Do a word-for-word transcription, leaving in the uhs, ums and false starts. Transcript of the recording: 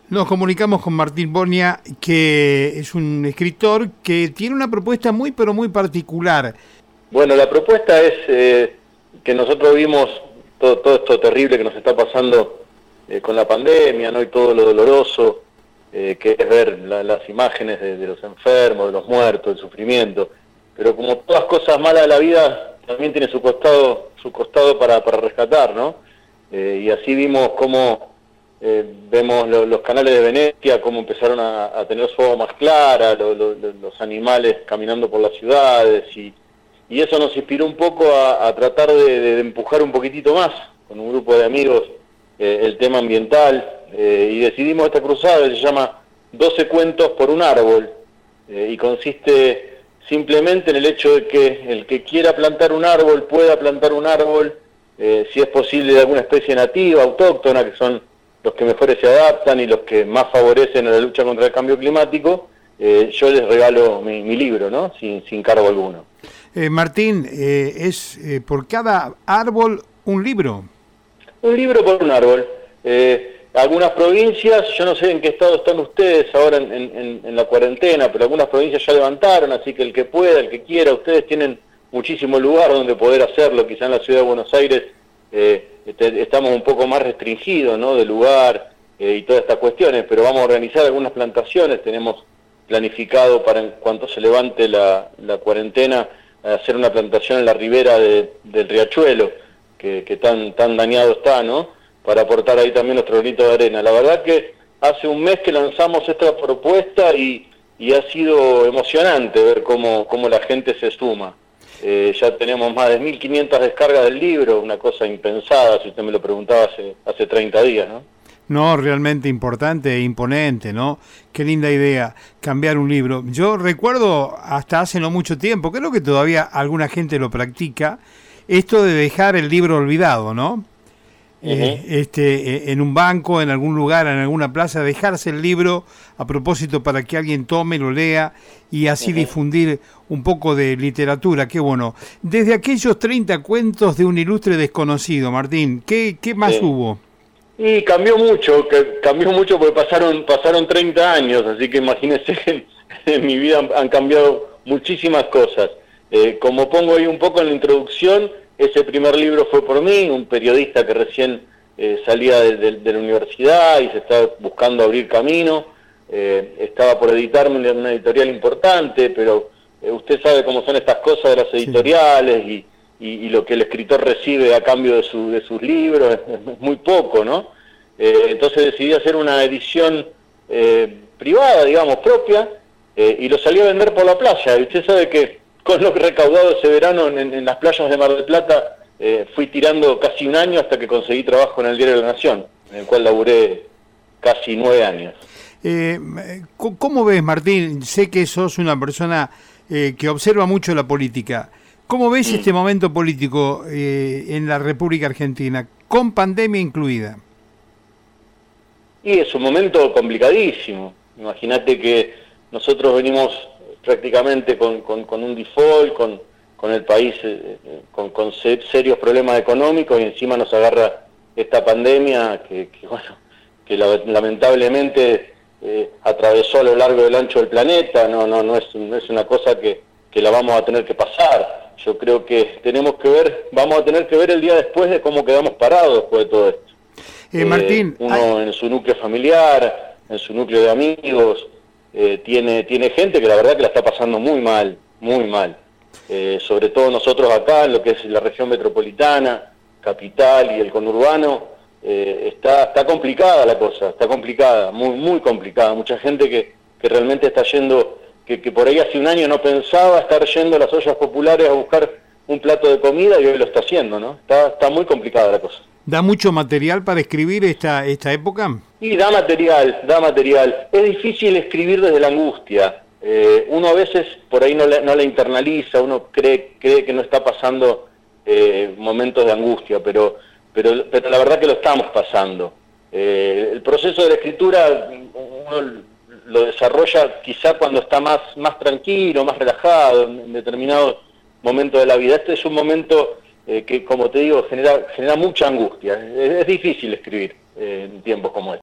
Nos comunicamos con Martín Bonia, que es un escritor que tiene una propuesta muy, pero muy particular. Bueno, la propuesta es eh, que nosotros vimos todo, todo esto terrible que nos está pasando eh, con la pandemia, ¿no? Y todo lo doloroso, eh, que es ver la, las imágenes de, de los enfermos, de los muertos, del sufrimiento. Pero como todas cosas malas de la vida, también tiene su costado, su costado para, para rescatar, ¿no? Eh, y así vimos cómo... Eh, vemos lo, los canales de Venecia, cómo empezaron a, a tener su agua más clara, lo, lo, los animales caminando por las ciudades, y, y eso nos inspiró un poco a, a tratar de, de empujar un poquitito más, con un grupo de amigos, eh, el tema ambiental, eh, y decidimos esta cruzada que se llama doce cuentos por un árbol, eh, y consiste simplemente en el hecho de que el que quiera plantar un árbol pueda plantar un árbol, eh, si es posible de alguna especie nativa, autóctona, que son los que mejores se adaptan y los que más favorecen a la lucha contra el cambio climático. eh, yo les regalo mi, mi libro, ¿no? Sin, sin cargo alguno. Eh, Martín, eh, ¿es eh, por cada árbol un libro? Un libro por un árbol. Eh, algunas provincias, yo no sé en qué estado están ustedes ahora en, en, en la cuarentena, pero algunas provincias ya levantaron, así que el que pueda, el que quiera, ustedes tienen muchísimo lugar donde poder hacerlo. Quizá en la ciudad de Buenos Aires eh, estamos un poco más restringidos, ¿no?, de lugar eh, y todas estas cuestiones, pero vamos a organizar algunas plantaciones. Tenemos planificado para en cuanto se levante la, la cuarentena hacer una plantación en la ribera de, del riachuelo, que, que tan, tan dañado está, ¿no?, para aportar ahí también nuestro granito de arena. La verdad que hace un mes que lanzamos esta propuesta y, y ha sido emocionante ver cómo, cómo la gente se suma. Eh, ya tenemos más de mil quinientas descargas del libro, una cosa impensada, si usted me lo preguntaba hace, hace treinta días, ¿no? No, realmente importante e imponente, ¿no? Qué linda idea, cambiar un libro. Yo recuerdo hasta hace no mucho tiempo, creo que todavía alguna gente lo practica, esto de dejar el libro olvidado, ¿no? Uh-huh. eh, este, en un banco, en algún lugar, en alguna plaza, dejarse el libro a propósito para que alguien tome, lo lea y así uh-huh. difundir un poco de literatura. Qué bueno. Desde aquellos treinta cuentos de un ilustre desconocido, Martín, ¿qué, qué más sí. hubo? Y cambió mucho, que cambió mucho porque pasaron pasaron treinta años, así que imagínense que en mi vida han, han cambiado muchísimas cosas. Eh, como pongo ahí un poco en la introducción, ese primer libro fue por mí, un periodista que recién eh, salía de, de, de la universidad y se estaba buscando abrir camino. Eh, estaba por editarme en una editorial importante, pero eh, usted sabe cómo son estas cosas de las editoriales sí. y, y, y lo que el escritor recibe a cambio de, su, de sus libros es, es muy poco, ¿no? Eh, entonces decidí hacer una edición eh, privada, digamos, propia, eh, y lo salí a vender por la playa. Y usted sabe que con lo que recaudado ese verano en, en las playas de Mar del Plata, eh, fui tirando casi un año hasta que conseguí trabajo en el Diario de la Nación, en el cual laburé casi nueve años. Eh, ¿Cómo ves, Martín? Sé que sos una persona eh, que observa mucho la política. ¿Cómo ves mm. este momento político eh, en la República Argentina, con pandemia incluida? Y es un momento complicadísimo. Imagínate que nosotros venimos prácticamente con, con, con un default, con, con el país eh, con, con serios problemas económicos, y encima nos agarra esta pandemia que, que bueno, que la, lamentablemente eh, atravesó a lo largo del ancho del planeta. No, no, no es, no es una cosa que, que la vamos a tener que pasar. Yo creo que tenemos que ver, vamos a tener que ver el día después de cómo quedamos parados después de todo esto. Eh, Martín, eh, uno hay... en su núcleo familiar, en su núcleo de amigos. Eh, tiene, tiene gente que la verdad que la está pasando muy mal, muy mal. Eh, sobre todo nosotros acá, en lo que es la región metropolitana, capital y el conurbano, eh, está, está complicada la cosa, está complicada, muy, muy complicada. Mucha gente que, que realmente está yendo, que, que por ahí hace un año no pensaba estar yendo a las ollas populares a buscar un plato de comida y hoy lo está haciendo, ¿no? Está, está muy complicada la cosa. ¿Da mucho material para escribir esta, esta época? Y da material, da material. Es difícil escribir desde la angustia. Eh, uno a veces por ahí no la, no la internaliza, uno cree, cree que no está pasando eh, momentos de angustia, pero, pero, pero la verdad que lo estamos pasando. Eh, el proceso de la escritura uno lo desarrolla quizá cuando está más, más tranquilo, más relajado, en determinados momentos de la vida. Este es un momento... Eh, que, como te digo, genera, genera mucha angustia. Es, es difícil escribir eh, en tiempos como estos.